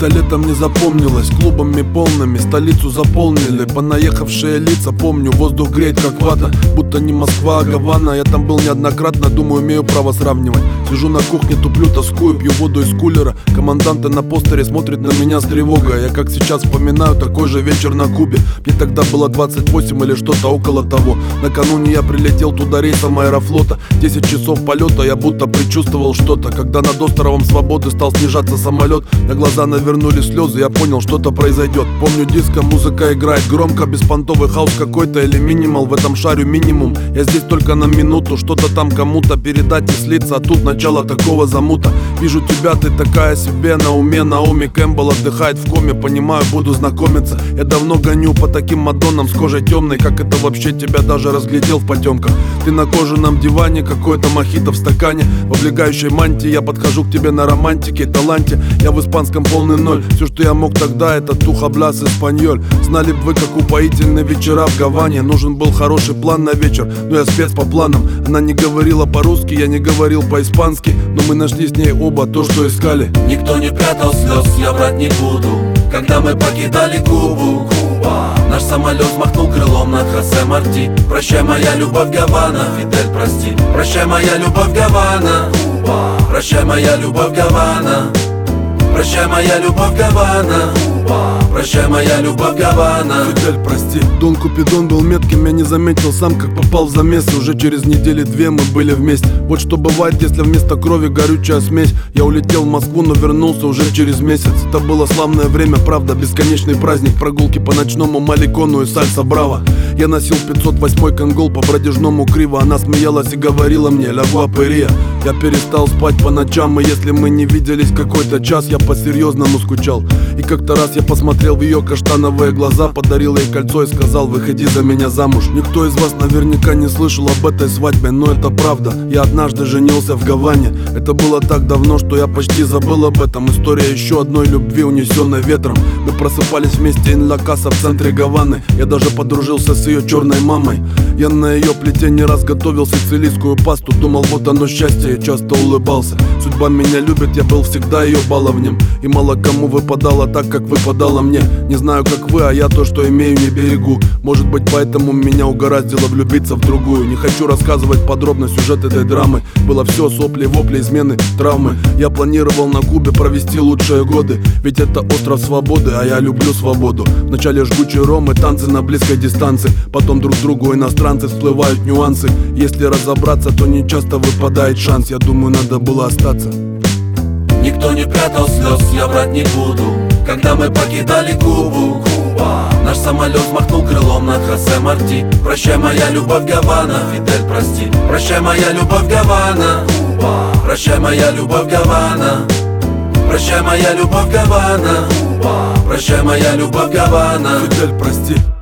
Это летом не запомнилось, клубами полными столицу заполнили. Понаехавшие лица, помню, воздух греет как вата, будто не Москва, а Гавана. Я там был неоднократно, думаю, имею право сравнивать. Сижу на кухне, туплю, тоскую, пью воду из кулера. Команданты на постере смотрят на меня с тревогой. Я как сейчас вспоминаю такой же вечер на Кубе. Мне тогда было 28 или что-то около того. Накануне я прилетел туда рейсом Аэрофлота. 10 часов полета, я будто предчувствовал что-то. Когда над островом Свободы стал снижаться самолет, на глаза навернули слезы, я понял, что-то произойдет. Помню, диско, музыка играет громко, беспонтовый хаус какой-то или минимал. В этом шарю минимум, я здесь только на минуту. Что-то там кому-то передать и слиться, а тут начало такого замута. Вижу тебя, ты такая себе на уме. Наоми Кэмпбелл отдыхает в коме, понимаю, буду знакомиться. Я давно гоню по таким мадоннам с кожей темной. Как это вообще тебя даже разглядел в потемках? Ты на кожаном диване, какой-то мохито в стакане. В облегающей мантии я подхожу к тебе на романтике, таланте. Я в испанском полный ноль. Все, что я мог тогда, это тухаблас испаньоль. Знали бы вы, как упоительные вечера в Гаване. Нужен был хороший план на вечер, но я спец по планам. Она не говорила по-русски, я не говорил по-испански, но мы нашли с ней оба то, что искали. Никто не прятал слез, я врать не буду. Когда мы покидали Кубу, наш самолет взмахнул крылом над Хосе Марти. Прощай, моя любовь, Гавана, Фидель, прости. Прощай, моя любовь, Гавана. Прощай, моя любовь, Гавана. Прощай, моя любовь, Гавана. Прощай, моя любовь, Гавана. Фидель, прости. Дон Купидон был метким, я не заметил сам, как попал в замес. Уже через недели две мы были вместе. Вот что бывает, если вместо крови горючая смесь. Я улетел в Москву, но вернулся уже через месяц. Это было славное время, правда, бесконечный праздник. Прогулки по ночному Маликону и сальса браво. Я носил 508-й конгол по бродяжному криво. Она смеялась и говорила мне: «Ля гуаперия». Я перестал спать по ночам, и если мы не виделись какой-то час, я по-серьезному скучал. И как-то раз я посмотрел в ее каштановые глаза, подарил ей кольцо и сказал: «Выходи за меня замуж». Никто из вас наверняка не слышал об этой свадьбе, но это правда. Я однажды женился в Гаване. Это было так давно, что я почти забыл об этом. История еще одной любви, унесенной ветром. Мы просыпались вместе in La Casa в центре Гаваны. Я даже подружился с ее черной мамой. Я на ее плите не раз готовил сицилийскую пасту. Думал, вот оно счастье, и часто улыбался. Судьба меня любит, я был всегда ее баловнем. И мало кому выпадало так, как выпадало мне. Не знаю, как вы, а я то, что имею, не берегу. Может быть, поэтому меня угораздило влюбиться в другую. Не хочу рассказывать подробно сюжет этой драмы. Было все: сопли, вопли, измены, травмы. Я планировал на Кубе провести лучшие годы, ведь это остров свободы, а я люблю свободу. Вначале жгучие ромы, танцы на близкой дистанции. Потом друг другу иностранцы, всплывают нюансы. Если разобраться, то не часто выпадает шанс. Я думаю, надо было остаться. Никто не прятал слез, я врать не буду. Когда мы покидали Кубу, наш самолет взмахнул крылом над Хосе Марти. Прощай, моя любовь, Гавана, Фидель, прости. Прощай, моя любовь, Гавана. Прощай, моя любовь, Гавана. Прощай, моя любовь, Гавана. Прощай, моя любовь, Гавана. Фидель, прости.